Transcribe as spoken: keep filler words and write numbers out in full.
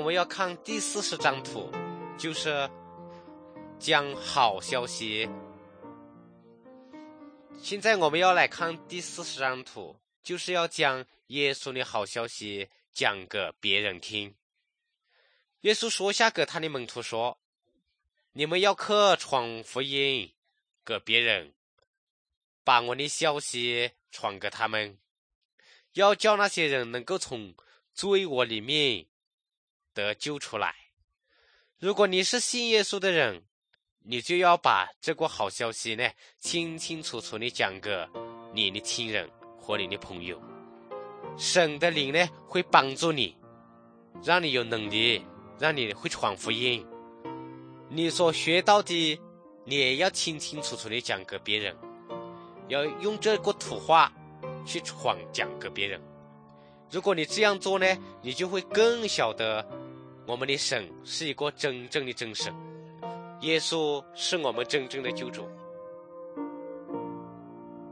们要看第四十张图，就是讲好消息。现在我们要来看第四十张图，就是要将耶稣的好消息讲给别人听。耶稣说下给他的门徒说，你们要去传福音给别人，把我的消息传给他们，要叫那些人能够从罪恶里面得救出来。如果你是信耶稣的人，你就要把这个好消息呢清清楚楚地讲给你的亲人和你的朋友。神的灵呢会帮助你，让你有能力，让你会传福音。你所学到的你也要清清楚楚地讲给别人，要用这个图画去传讲给别人。如果你这样做呢，你就会更晓得我们的神是一个真正的真神，耶稣是我们真正的救主。